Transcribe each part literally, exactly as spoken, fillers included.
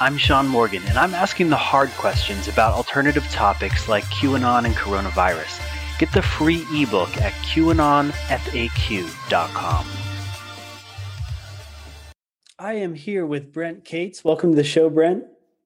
I'm Sean Morgan, and I'm asking the hard questions about alternative topics like QAnon and coronavirus. Get the free ebook at QAnon F A Q dot com. I am here with Brent Cates. Welcome to the show, Brent.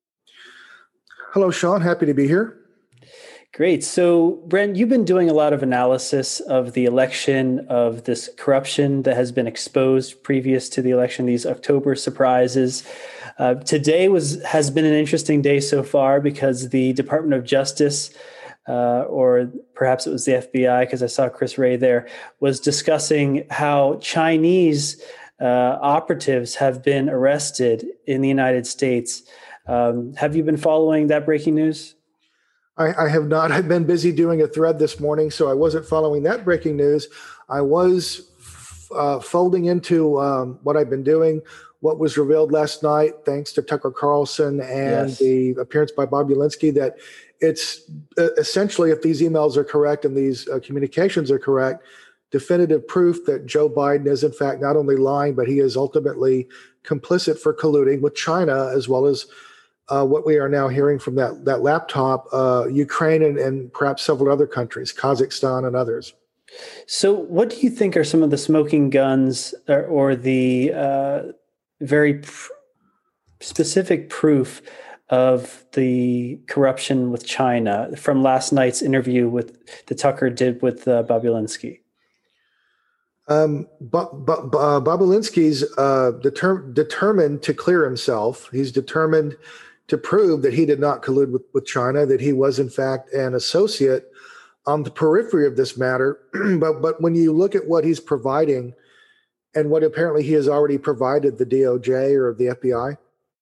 Hello, Sean. Happy to be here. Great. So, Brent, you've been doing a lot of analysis of the election, of this corruption that has been exposed previous to the election, these October surprises. Uh, today was has been an interesting day so far because the Department of Justice, uh, or perhaps it was the F B I, because I saw Chris Wray there, was discussing how Chinese uh, operatives have been arrested in the United States. Um, have you been following that breaking news? I, I have not. I've been busy doing a thread this morning, so I wasn't following that breaking news. I was uh, folding into um, what I've been doing, what was revealed last night, thanks to Tucker Carlson and Yes. the appearance by Bob Ulinsky, that it's uh, essentially, if these emails are correct and these uh, communications are correct, definitive proof that Joe Biden is in fact not only lying, but he is ultimately complicit for colluding with China, as well as Uh, what we are now hearing from that that laptop, uh, Ukraine and, and perhaps several other countries, Kazakhstan and others. So what do you think are some of the smoking guns or, or the uh, very pr- specific proof of the corruption with China from last night's interview with that Tucker did with uh, Bob Ulinsky? Um, but, but, uh, Bob Ulinsky's uh, deter- determined to clear himself. He's determined to prove that he did not collude with, with China, that he was in fact an associate on the periphery of this matter. but but when you look at what he's providing and what apparently he has already provided the D O J or the F B I,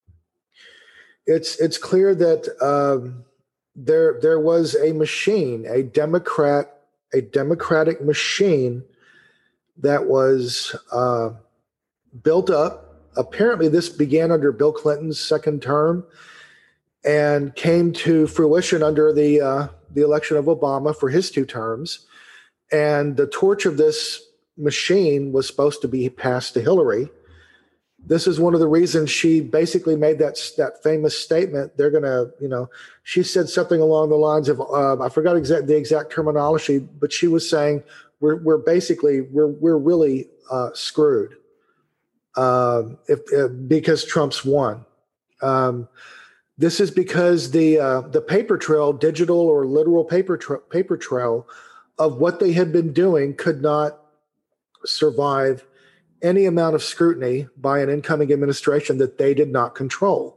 it's it's clear that um, there there was a machine, a Democrat, a democratic machine that was uh, built up. Apparently, this began under Bill Clinton's second term and came to fruition under the uh, the election of Obama for his two terms. And the torch of this machine was supposed to be passed to Hillary. This is one of the reasons she basically made that that famous statement. They're going to, you know, she said something along the lines of, uh, I forgot exact the exact terminology, but she was saying we're we're basically we're we're really uh, screwed uh, if, if because Trump's won. Um, This is because the uh, the paper trail, digital or literal paper tra- paper trail of what they had been doing could not survive any amount of scrutiny by an incoming administration that they did not control.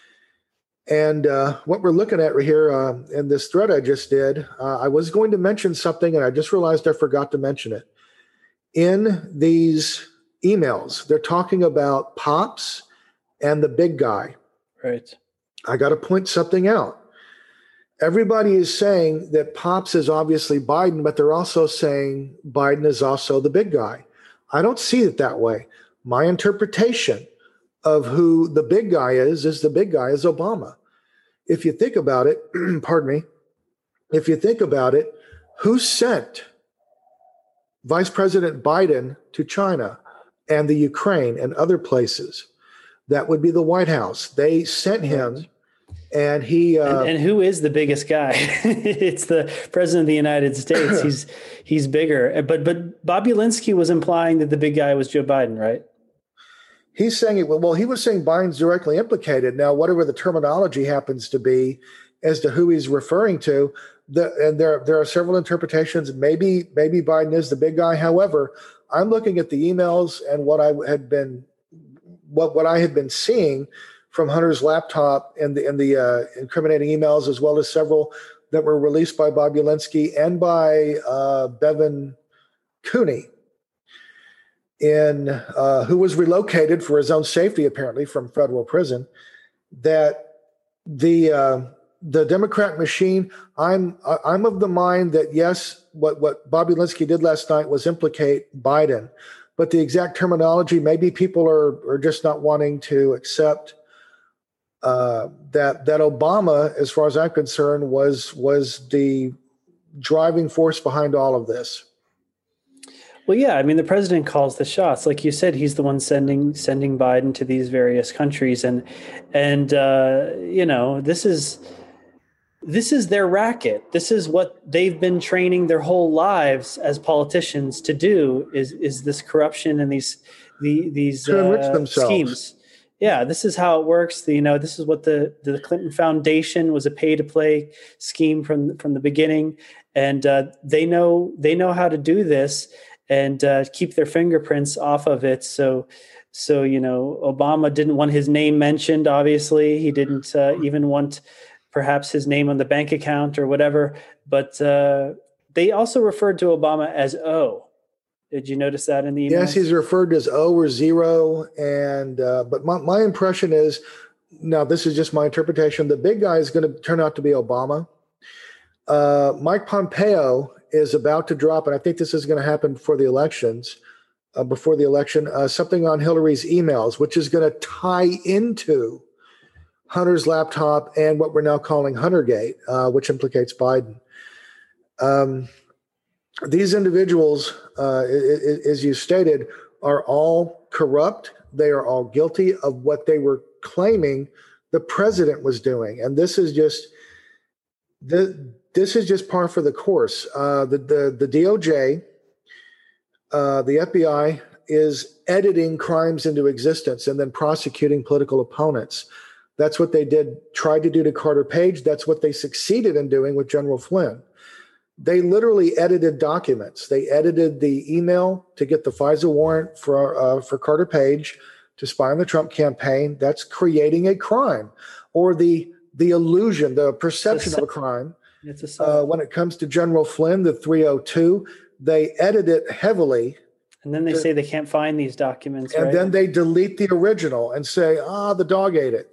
And uh, what we're looking at right here uh, in this thread I just did, uh, I was going to mention something and I just realized I forgot to mention it. In these emails, they're talking about Pops and the big guy. Right. I got to point something out. Everybody is saying that Pops is obviously Biden, but they're also saying Biden is also the big guy. I don't see it that way. My interpretation of who the big guy is, is the big guy is Obama. If you think about it, pardon me, if you think about it, who sent Vice President Biden to China and the Ukraine and other places? That would be the White House. They sent him, and he. Uh, and, and who is the biggest guy? It's the president of the United States. He's he's bigger. But but Bob Ulinsky was implying that the big guy was Joe Biden, right? He's saying it. Well, he was saying Biden's directly implicated. Now, whatever the terminology happens to be as to who he's referring to, the, and there there are several interpretations. Maybe maybe Biden is the big guy. However, I'm looking at the emails and what I had been. What what I had been seeing from Hunter's laptop and the and the uh, incriminating emails, as well as several that were released by Bob Ulinsky and by uh, Bevan Cooney, in uh, who was relocated for his own safety, apparently from federal prison. That the uh, the Democrat machine. I'm I'm of the mind that yes, what what Bob Ulinsky did last night was implicate Biden. But the exact terminology, maybe people are, are just not wanting to accept uh, that that Obama, as far as I'm concerned, was was the driving force behind all of this. Well, yeah, I mean, the president calls the shots. Like you said, he's the one sending sending Biden to these various countries, and and uh, you know, this is this is their racket. This is what they've been training their whole lives as politicians to do. Is is this corruption and these the these To enrich uh, themselves. schemes? Yeah, this is how it works. The, you know, this is what the the Clinton Foundation was, a pay to play scheme from from the beginning, and uh, they know they know how to do this and uh, keep their fingerprints off of it. So, so you know, Obama didn't want his name mentioned. Obviously, he didn't uh, even want perhaps his name on the bank account or whatever. But uh, they also referred to Obama as O. Did you notice that in the email? Yes, he's referred to as O or zero. And uh, but my, my impression is, now this is just my interpretation, the big guy is going to turn out to be Obama. Uh, Mike Pompeo is about to drop, and I think this is going to happen before the elections, uh, before the election, uh, something on Hillary's emails, which is going to tie into Hunter's laptop and what we're now calling Huntergate, uh, which implicates Biden. Um, these individuals, uh, as you stated, are all corrupt. They are all guilty of what they were claiming the president was doing. And this is just the this is just par for the course. Uh, the, the the D O J, uh, the F B I is editing crimes into existence and then prosecuting political opponents. That's what they did, tried to do to Carter Page. That's what they succeeded in doing with General Flynn. They literally edited documents. They edited the email to get the FISA warrant for uh, for Carter Page to spy on the Trump campaign. That's creating a crime, or the the illusion, the perception of a crime. It's a uh, when it comes to General Flynn, the three oh two, they edit it heavily. And then they to, say they can't find these documents. And right? then they delete the original and say, ah, the dog ate it.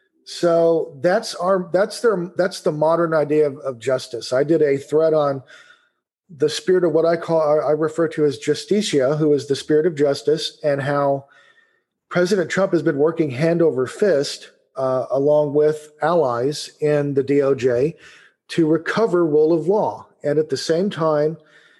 So that's our that's their that's the modern idea of, of justice. I did a thread on the spirit of what I call I refer to as justicia, who is the spirit of justice, and how President Trump has been working hand over fist uh, along with allies in the D O J to recover rule of law. And at the same time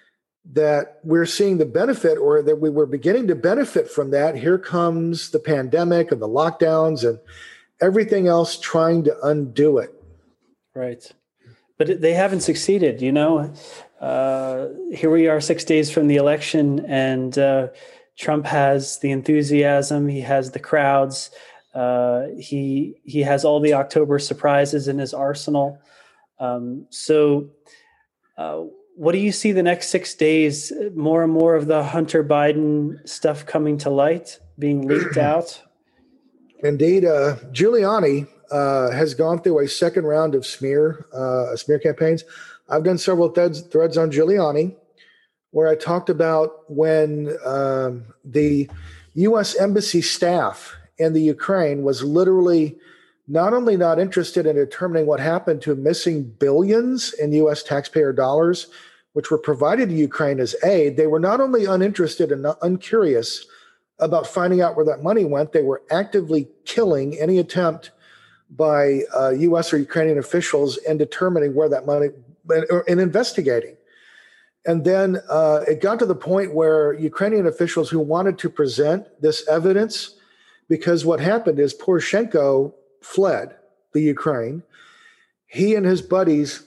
that we're seeing the benefit, or that we were beginning to benefit from that, here comes the pandemic and the lockdowns and everything else trying to undo it. Right. But they haven't succeeded, you know. Uh, here we are six days from the election, and uh, Trump has the enthusiasm. He has the crowds. Uh, he he has all the October surprises in his arsenal. Um, so uh, what do you see the next six days? More and more of the Hunter Biden stuff coming to light, being leaked out? Indeed, uh, Giuliani uh, has gone through a second round of smear uh, smear campaigns. I've done several threads, threads on Giuliani where I talked about when um, the U S embassy staff in the Ukraine was literally not only not interested in determining what happened to missing billions in U S taxpayer dollars, which were provided to Ukraine as aid, they were not only uninterested and uncurious about finding out where that money went, they were actively killing any attempt by uh, U S or Ukrainian officials in determining where that money, or in investigating. And then uh, it got to the point where Ukrainian officials who wanted to present this evidence, because what happened is Poroshenko fled the Ukraine. He and his buddies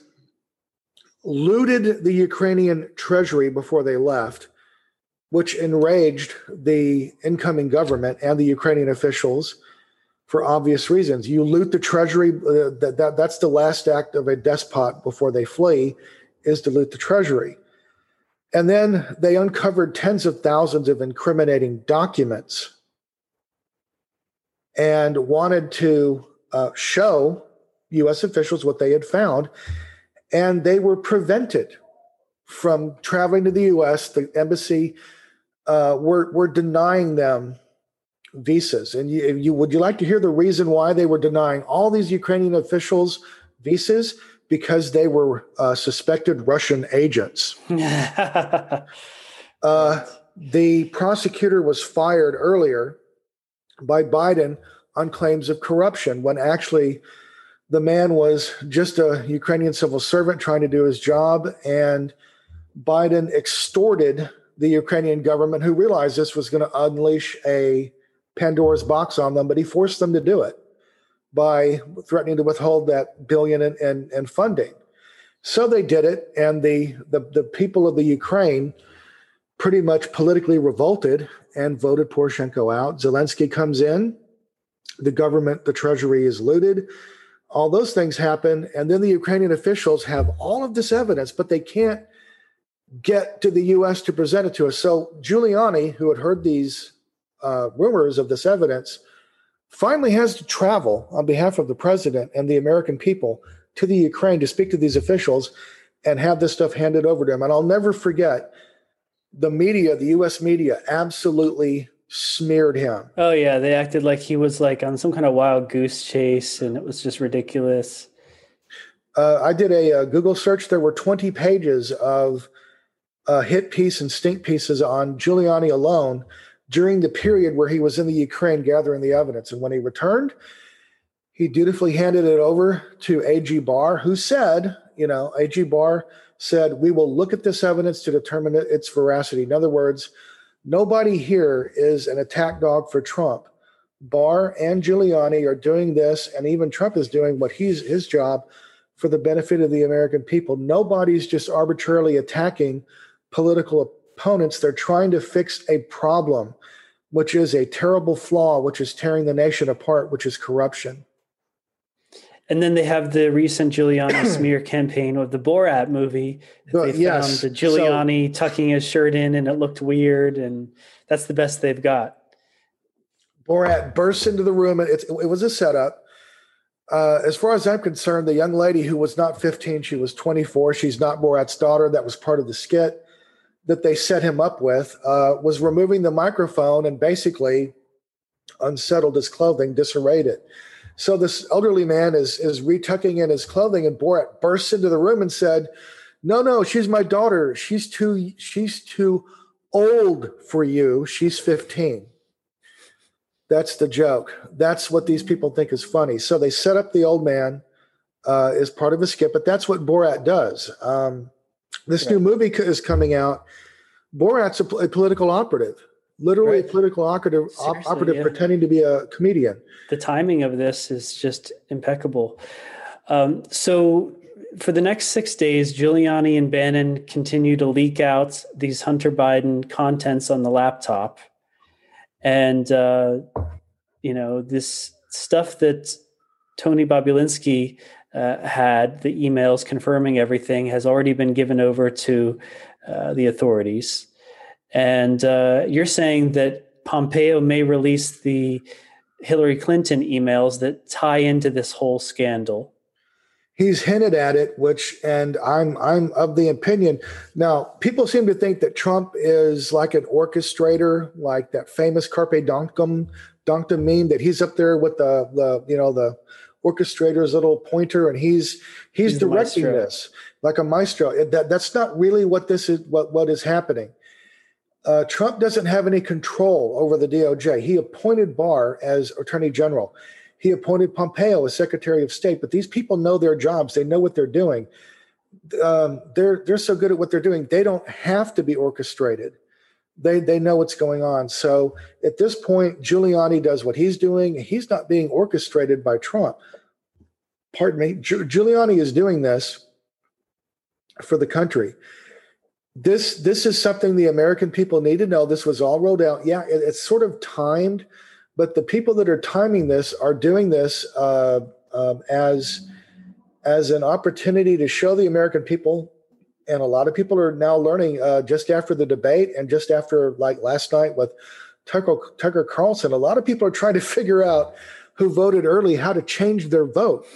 looted the Ukrainian treasury before they left, which enraged the incoming government and the Ukrainian officials for obvious reasons. You loot the treasury, uh, that, that that's the last act of a despot before they flee, is to loot the treasury. And then they uncovered tens of thousands of incriminating documents and wanted to uh, show U S officials what they had found, and they were prevented from traveling to the U S. The embassy Uh, we're, we're denying them visas. And you, you, would you like to hear the reason why they were denying all these Ukrainian officials visas? Because they were uh, suspected Russian agents. uh, the prosecutor was fired earlier by Biden on claims of corruption, when actually the man was just a Ukrainian civil servant trying to do his job, and Biden extorted the Ukrainian government, who realized this was going to unleash a Pandora's box on them, but he forced them to do it by threatening to withhold that billion in, in, in funding. So they did it, and the, the the people of the Ukraine pretty much politically revolted and voted Poroshenko out. Zelensky comes in, the government, the treasury is looted. All those things happen, and then the Ukrainian officials have all of this evidence, but they can't get to the U S to present it to us. So Giuliani, who had heard these uh, rumors of this evidence, finally has to travel on behalf of the president and the American people to the Ukraine to speak to these officials and have this stuff handed over to him. And I'll never forget, the media, the U S media, absolutely smeared him. Oh yeah, they acted like he was like on some kind of wild goose chase, and it was just ridiculous. Uh, I did a, a Google search. There were twenty pages of uh, hit piece and stink pieces on Giuliani alone during the period where he was in the Ukraine gathering the evidence. And when he returned, he dutifully handed it over to A G Barr, who said, you know, A G Barr said, we will look at this evidence to determine its veracity. In other words, nobody here is an attack dog for Trump. Barr and Giuliani are doing this, and even Trump is doing what he's his job for the benefit of the American people. Nobody's just arbitrarily attacking political opponents. They're trying to fix a problem, which is a terrible flaw, which is tearing the nation apart, which is corruption. And then they have the recent Giuliani smear campaign with the Borat movie. They yes. found the Giuliani so, tucking his shirt in, and it looked weird, and that's the best they've got. Borat bursts into the room, and it, it was a setup. Uh, as far as I'm concerned, the young lady who was not fifteen, she was twenty-four. She's not Borat's daughter. That was part of the skit that they set him up with, uh, was removing the microphone and basically unsettled his clothing, disarrayed it. So this elderly man is is retucking in his clothing, and Borat bursts into the room and said, "No, no, she's my daughter. She's too she's too old for you. She's fifteen." That's the joke. That's what these people think is funny. So they set up the old man uh, as part of a skit, but that's what Borat does. Um, this right. new movie is coming out. Borat's a, a political operative. Literally right. a political operative, op- operative yeah. pretending to be a comedian. The timing of this is just impeccable. Um, so for the next six days, Giuliani and Bannon continue to leak out these Hunter Biden contents on the laptop. And, uh, you know, this stuff that Tony Bobulinski uh, had, the emails confirming everything, has already been given over to uh, the authorities. And uh, you're saying that Pompeo may release the Hillary Clinton emails that tie into this whole scandal. He's hinted at it, which, and I'm I'm of the opinion. Now, people seem to think that Trump is like an orchestrator, like that famous Carpe Donktum, Donktum meme, that he's up there with the the you know the orchestrator's little pointer, and he's he's, he's directing this like a maestro. That that's not really what this is. What what is happening? Uh, Trump doesn't have any control over the D O J. He appointed Barr as Attorney General. He appointed Pompeo as Secretary of State. But these people know their jobs. They know what they're doing. Um, they're they're so good at what they're doing. They don't have to be orchestrated. They they know what's going on. So at this point, Giuliani does what he's doing. He's not being orchestrated by Trump. Pardon me. Gi- Giuliani is doing this for the country. This this is something the American people need to know. This was all rolled out. Yeah, it, it's sort of timed, but the people that are timing this are doing this uh, um, as as an opportunity to show the American people, and a lot of people are now learning uh, just after the debate and just after, like last night with Tucker, Tucker Carlson, a lot of people are trying to figure out who voted early, how to change their vote.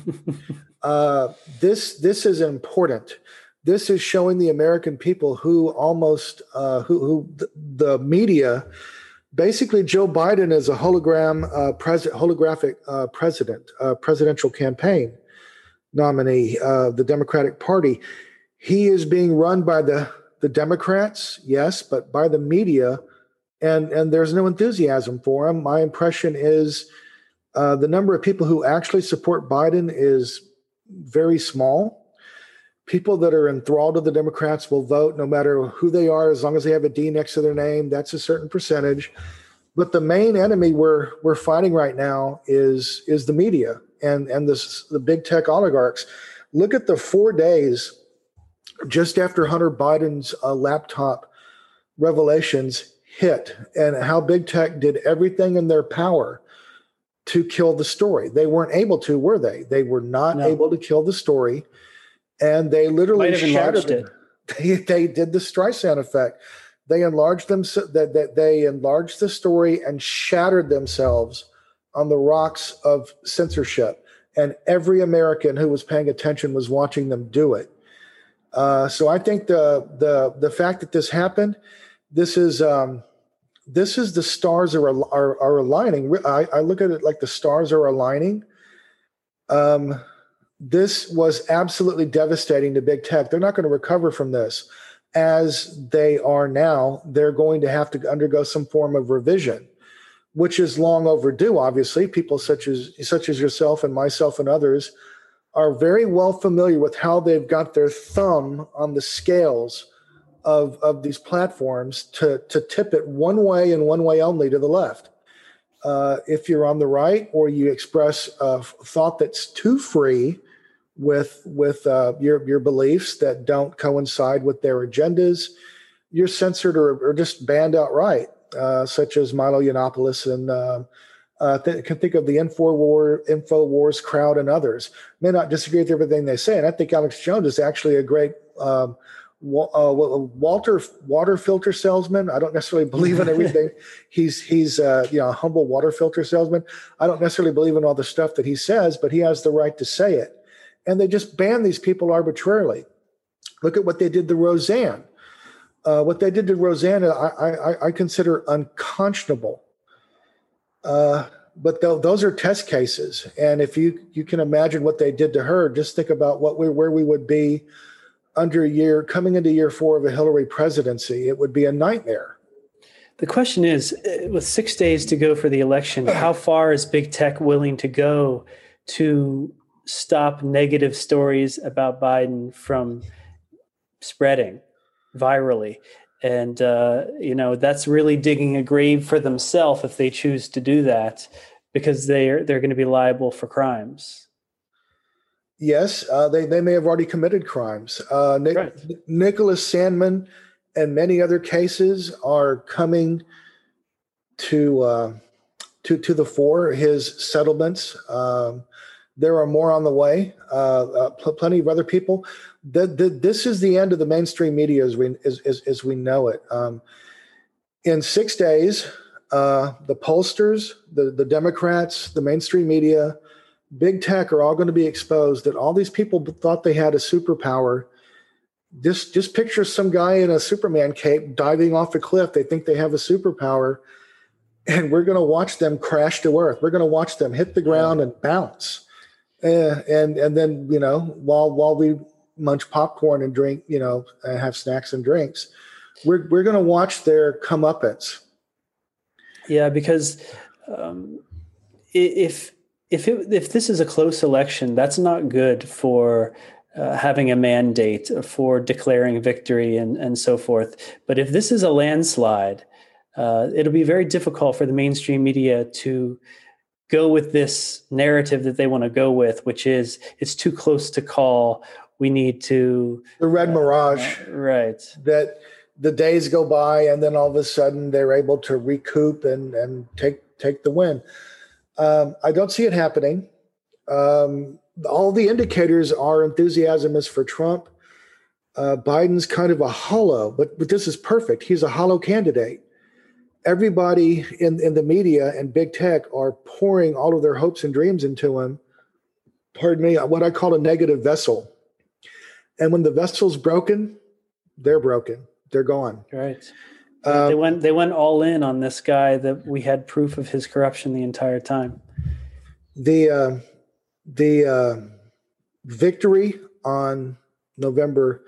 uh, this this is important. This is showing the American people who almost, uh, who, who the, the media, basically Joe Biden is a hologram, uh, pres- holographic uh, president, uh, presidential campaign nominee, uh, the Democratic Party. He is being run by the, the Democrats, yes, but by the media, and, and there's no enthusiasm for him. My impression is uh, the number of people who actually support Biden is very small. people that are enthralled to the Democrats will vote no matter who they are, as long as they have a D next to their name. That's a certain percentage. But the main enemy we're we're fighting right now is is the media and and this, the big tech oligarchs. Look at the four days just after Hunter Biden's uh, laptop revelations hit, and how big tech did everything in their power to kill the story. They weren't able to, were they? They were not No. able to kill the story, and they literally Might have shattered enlarged it. They, they did the Streisand effect. They enlarged them. That that they enlarged the story and shattered themselves on the rocks of censorship. And every American who was paying attention was watching them do it. Uh, so I think the the the fact that this happened, this is um, this is the stars are are, are aligning. I, I look at it like the stars are aligning. Um, this was absolutely devastating to big tech. They're not going to recover from this. As they are now, they're going to have to undergo some form of revision, which is long overdue. Obviously, people such as such as yourself and myself and others are very well familiar with how they've got their thumb on the scales of, of these platforms to, to tip it one way and one way only, to the left. Uh, if you're on the right, or you express a thought that's too free with with uh, your your beliefs that don't coincide with their agendas, you're censored or, or just banned outright, uh, such as Milo Yiannopoulos and uh, uh, th- can think of the Infowar, Infowars crowd and others. May not disagree with everything they say, and I think Alex Jones is actually a great um, wa- uh, Walter water filter salesman. I don't necessarily believe in everything. he's he's uh, you know a humble water filter salesman. I don't necessarily believe in all the stuff that he says, but he has the right to say it. And they just ban these people arbitrarily. Look at what they did to Roseanne. Uh, what they did to Roseanne, I, I, I consider unconscionable. Uh, but th- those are test cases. And if you, you can imagine what they did to her, just think about what we, where we would be under year, coming into year four of a Hillary presidency. It would be a nightmare. The question is, with six days to go for the election, how far is big tech willing to go to stop negative stories about Biden from spreading virally? And, uh, you know, that's really digging a grave for themselves if they choose to do that, because they're, they're going to be liable for crimes. Yes, uh, they, they may have already committed crimes. Uh, Nick, right. Nicholas Sandmann and many other cases are coming to, uh, to, to the fore, his settlements. Um, There are more on the way, uh, uh, pl- plenty of other people. The, the, this is the end of the mainstream media as we, as, as, as we know it. Um, in six days, uh, the pollsters, the, the Democrats, the mainstream media, big tech are all going to be exposed that all these people thought they had a superpower. Just, just picture some guy in a Superman cape diving off a cliff. They think they have a superpower, and we're going to watch them crash to earth. We're going to watch them hit the ground and bounce. Uh, and and then, you know, while while we munch popcorn and drink, you know, and have snacks and drinks, we're we're going to watch their comeuppance. Yeah, because um, if if it, if this is a close election, that's not good for uh, having a mandate, for declaring victory, and and so forth. But if this is a landslide, uh, it'll be very difficult for the mainstream media to go with this narrative that they want to go with, which is it's too close to call. We need to the red uh, mirage, uh, right? That the days go by, and then all of a sudden they're able to recoup and and take take the win. Um, I don't see it happening. Um, all the indicators are enthusiasm is for Trump. Uh, Biden's kind of a hollow, but but this is perfect. He's a hollow candidate. Everybody in, in the media and big tech are pouring all of their hopes and dreams into him. Pardon me, what I call a negative vessel. And when the vessel's broken, they're broken. They're gone. Right. Um, they went they went all in on this guy that we had proof of his corruption the entire time. The uh, the uh, victory on November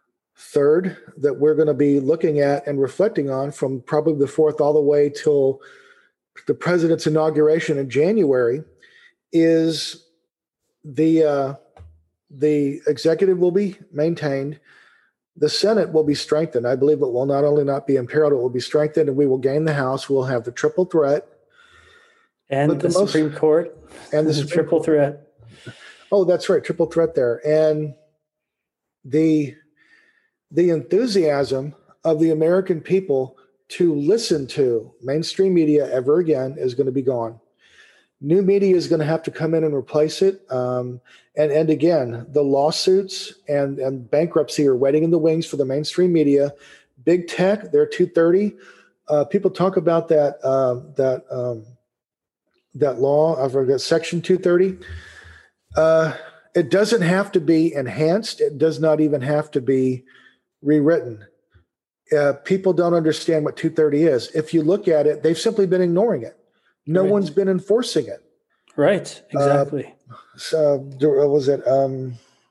third that we're going to be looking at and reflecting on from probably the fourth all the way till the president's inauguration in January is the uh, the executive will be maintained. The Senate will be strengthened. I believe it will not only not be imperiled, it will be strengthened, and we will gain the House. We'll have the triple threat. And the, the most, Supreme Court. And the Supreme triple Court. threat. Oh, that's right. Triple threat there. And the, the enthusiasm of the American people to listen to mainstream media ever again is going to be gone. New media is going to have to come in and replace it. Um, and, and again, the lawsuits and, and bankruptcy are waiting in the wings for the mainstream media. Big tech, they're two thirty. Uh, people talk about that uh, that um, that law, I forgot, Section two thirty. Uh, it doesn't have to be enhanced. It does not even have to be rewritten. Uh, people don't understand what two thirty is. If you look at it, they've simply been ignoring it. No right. one's been enforcing it. Right, exactly. Uh, so was it um,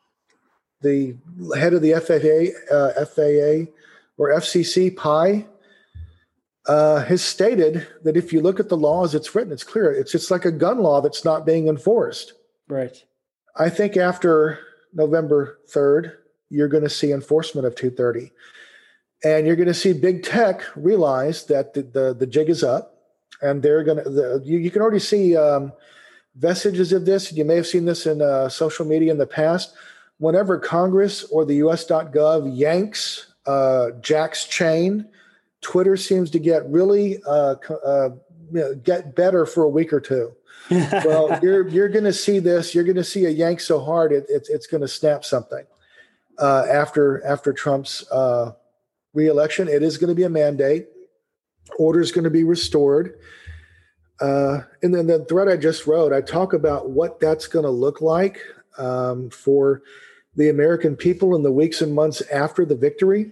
the head of the F A A, uh, F A A or F C C, Pai, uh, has stated that if you look at the law as it's written, it's clear. It's just like a gun law that's not being enforced. Right. I think after November third, you're going to see enforcement of two thirty. And you're going to see big tech realize that the, the, the jig is up. And they're going to, you, you can already see um, vestiges of this. You may have seen this in uh, social media in the past. Whenever Congress or the U S dot gov yanks uh, Jack's chain, Twitter seems to get really uh, uh, you know, get better for a week or two. Well, you're you're going to see this. You're going to see a yank so hard it, it it's going to snap something. Uh, after after Trump's uh, re-election, it is going to be a mandate. Order is going to be restored. Uh, and then the thread I just wrote, I talk about what that's going to look like um, for the American people in the weeks and months after the victory.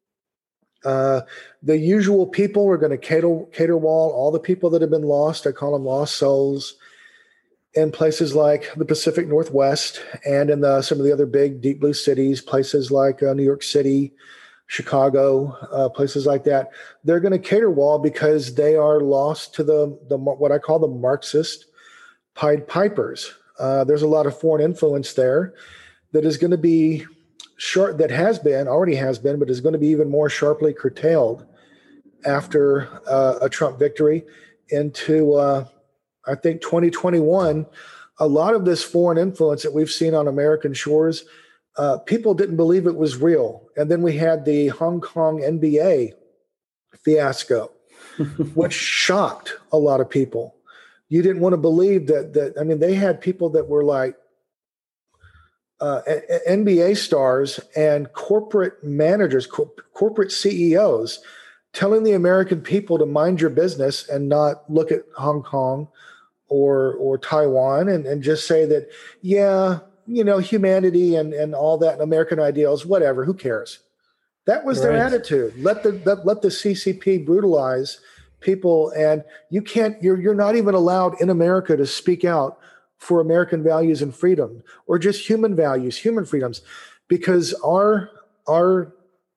Uh, the usual people are going to cater, caterwaul all the people that have been lost. I call them lost souls in places like the Pacific Northwest and in the, some of the other big deep blue cities, places like uh, New York City, Chicago, uh, places like that. They're going to caterwaul because they are lost to the, the what I call the Marxist Pied Pipers. Uh, there's a lot of foreign influence there that is going to be short, that has been, already has been, but is going to be even more sharply curtailed after uh, a Trump victory into, uh, I think, twenty twenty-one. A lot of this foreign influence that we've seen on American shores, Uh, people didn't believe it was real. And then we had the Hong Kong N B A fiasco, which shocked a lot of people. You didn't want to believe that, that I mean, they had people that were like uh, N B A stars and corporate managers, co- corporate C E Os telling the American people to mind your business and not look at Hong Kong or, or Taiwan and, and just say that, yeah, you know, humanity and, and all that and American ideals, whatever, who cares? That was their right. attitude. Let the, let, let the C C P brutalize people. And you can't, you're, you're not even allowed in America to speak out for American values and freedom or just human values, human freedoms, because our, our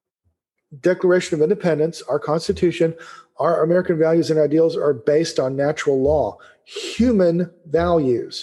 Declaration of Independence, our Constitution, our American values and ideals are based on natural law, human values.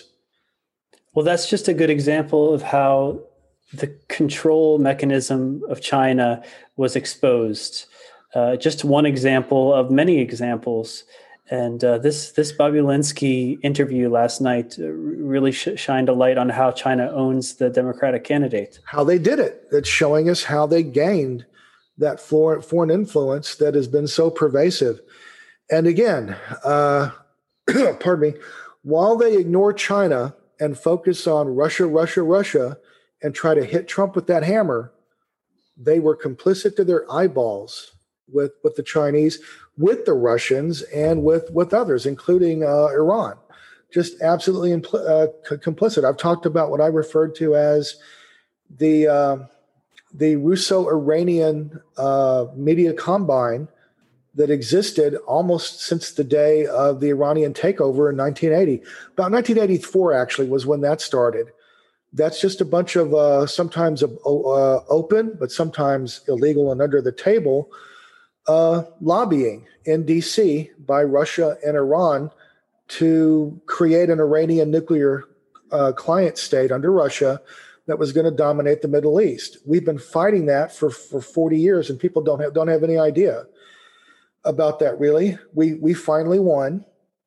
Well, that's just a good example of how the control mechanism of China was exposed. Uh, just one example of many examples. And uh, this this Bobulinski interview last night uh, really sh- shined a light on how China owns the Democratic candidate. How they did it. It's showing us how they gained that foreign, foreign influence that has been so pervasive. And again, uh, pardon me, while they ignore China and focus on Russia, Russia, Russia, and try to hit Trump with that hammer, they were complicit to their eyeballs with, with the Chinese, with the Russians, and with, with others, including uh, Iran. Just absolutely impl- uh, c- complicit. I've talked about what I referred to as the uh, the Russo-Iranian uh, media combine that existed almost since the day of the Iranian takeover in nineteen eighty. About nineteen eighty-four, actually, was when that started. That's just a bunch of uh, sometimes uh, open, but sometimes illegal and under the table uh, lobbying in D C by Russia and Iran to create an Iranian nuclear uh, client state under Russia that was going to dominate the Middle East. We've been fighting that for, for forty years, and people don't have, don't have any idea about that, really. We, we finally won.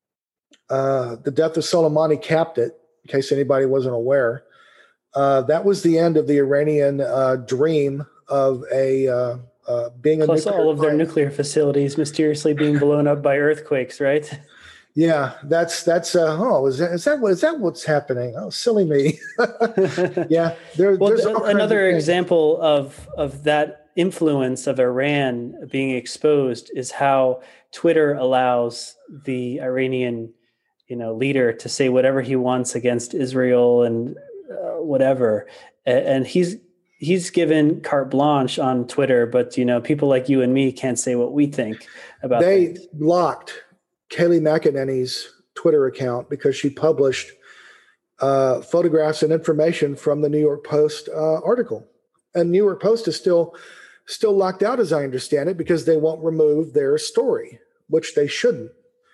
Uh, the death of Soleimani capped it, in case anybody wasn't aware. Uh, that was the end of the Iranian uh, dream of a uh, uh, being a Plus nuclear all of their plant. nuclear facilities mysteriously being blown up by earthquakes, right? Yeah, that's that's uh, oh, is that is that what is that what's happening? Oh, silly me. Yeah, there, well, there's th- all kinds another of things. example of of that influence of Iran being exposed is how Twitter allows the Iranian, you know, leader to say whatever he wants against Israel and uh, whatever, and, and he's he's given carte blanche on Twitter, but you know, people like you and me can't say what we think about. They things. blocked Kayleigh McEnany's Twitter account because she published uh, photographs and information from the New York Post uh, article. And New York Post is still still locked out, as I understand it, because they won't remove their story, which they shouldn't.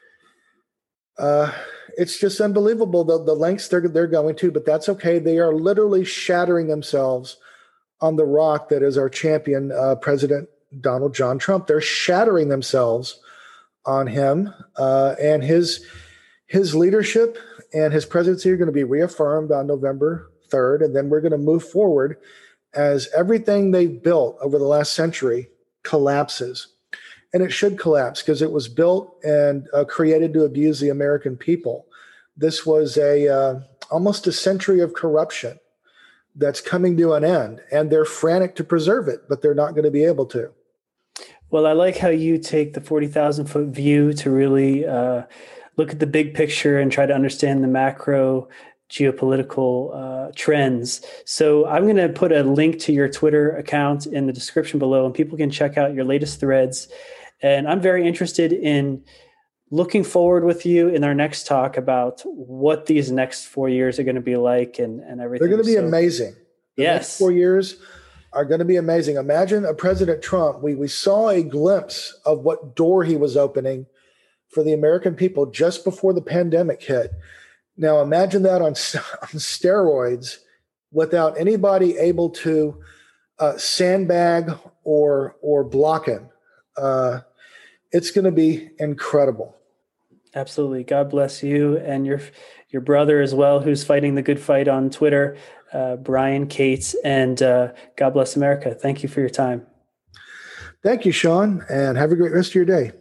Uh, it's just unbelievable, the, the lengths they're, they're going to, but that's okay. They are literally shattering themselves on the rock that is our champion, uh, President Donald John Trump. They're shattering themselves on him, uh, and his his leadership and his presidency are going to be reaffirmed on November third, and then we're going to move forward as everything they've built over the last century collapses. And it should collapse because it was built and uh, created to abuse the American people. This was a uh, almost a century of corruption that's coming to an end, and they're frantic to preserve it, but they're not going to be able to. Well, I like how you take the forty thousand foot view to really uh, look at the big picture and try to understand the macro geopolitical uh, trends. So I'm going to put a link to your Twitter account in the description below, and people can check out your latest threads. And I'm very interested in looking forward with you in our next talk about what these next four years are going to be like and, and everything. They're going to be so, amazing. The yes. next four years are going to be amazing. Imagine a President Trump. We we saw a glimpse of what door he was opening for the American people just before the pandemic hit. Now imagine that on, on steroids, without anybody able to uh, sandbag or or block him. Uh, it's going to be incredible. Absolutely. God bless you and your your brother as well, who's fighting the good fight on Twitter, uh, Brian Cates, and uh, God bless America. Thank you for your time. Thank you, Sean, and have a great rest of your day.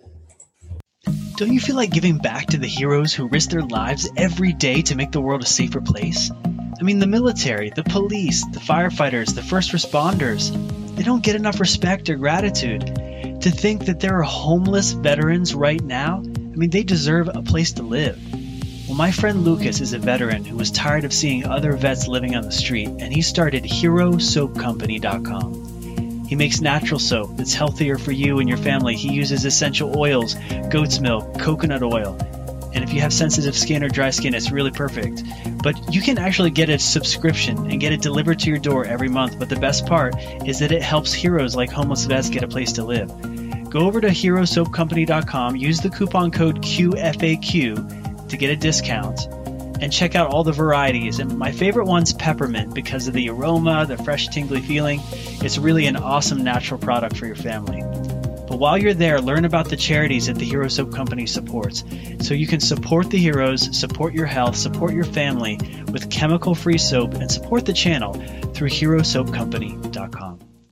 Don't you feel like giving back to the heroes who risk their lives every day to make the world a safer place? I mean, the military, the police, the firefighters, the first responders, they don't get enough respect or gratitude. To think that there are homeless veterans right now, I mean, they deserve a place to live. Well, my friend Lucas is a veteran who was tired of seeing other vets living on the street, and he started hero soap company dot com. He makes natural soap that's healthier for you and your family. He uses essential oils, goat's milk, coconut oil. And if you have sensitive skin or dry skin, it's really perfect. But you can actually get a subscription and get it delivered to your door every month. But the best part is that it helps heroes like homeless vets get a place to live. Go over to hero soap company dot com, use the coupon code Q F A Q to get a discount, and check out all the varieties. And my favorite one's peppermint because of the aroma, the fresh tingly feeling. It's really an awesome natural product for your family. But while you're there, learn about the charities that the Hero Soap Company supports, so you can support the heroes, support your health, support your family with chemical-free soap, and support the channel through hero soap company dot com.